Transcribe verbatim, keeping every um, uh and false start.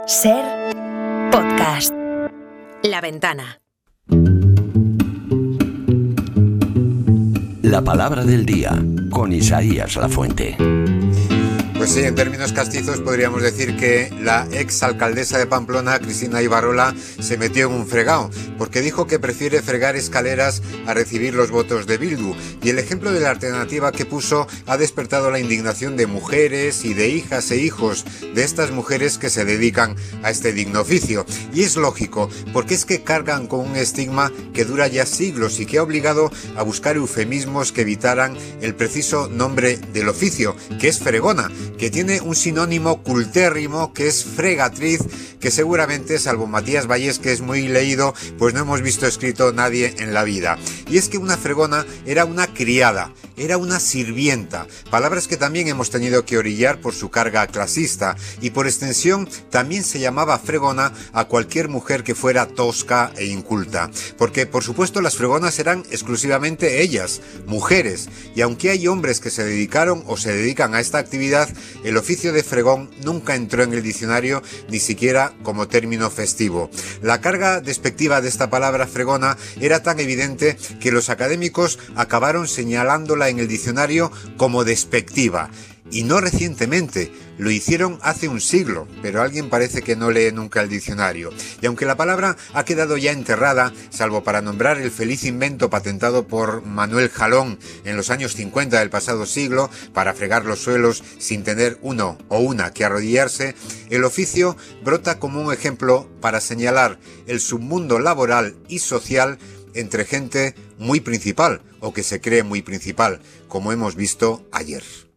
Ser podcast. La Ventana. La palabra del día con Isaías Lafuente. Pues sí, en términos castizos podríamos decir que la ex alcaldesa de Pamplona, Cristina Ibarrola, se metió en un fregao, porque dijo que prefiere fregar escaleras a recibir los votos de Bildu. Y el ejemplo de la alternativa que puso ha despertado la indignación de mujeres y de hijas e hijos de estas mujeres que se dedican a este digno oficio. Y es lógico, porque es que cargan con un estigma que dura ya siglos y que ha obligado a buscar eufemismos que evitaran el preciso nombre del oficio, que es fregona, que tiene un sinónimo cultérrimo que es fregatriz, que seguramente, salvo Matías Vallés, que es muy leído, pues no hemos visto escrito nadie en la vida. Y es que una fregona era una criada, era una sirvienta, palabras que también hemos tenido que orillar por su carga clasista, y por extensión también se llamaba fregona a cualquier mujer que fuera tosca e inculta, porque por supuesto las fregonas eran exclusivamente ellas, mujeres, y aunque hay hombres que se dedicaron o se dedican a esta actividad, el oficio de fregón nunca entró en el diccionario, ni siquiera como término festivo. La carga despectiva de esta palabra fregona era tan evidente que los académicos acabaron señalándola en el diccionario como despectiva. Y no recientemente, lo hicieron hace un siglo, pero alguien parece que no lee nunca el diccionario. Y aunque la palabra ha quedado ya enterrada, salvo para nombrar el feliz invento patentado por Manuel Jalón en los años cincuenta del pasado siglo, para fregar los suelos sin tener uno o una que arrodillarse, el oficio brota como un ejemplo para señalar el submundo laboral y social entre gente muy principal, o que se cree muy principal, como hemos visto ayer.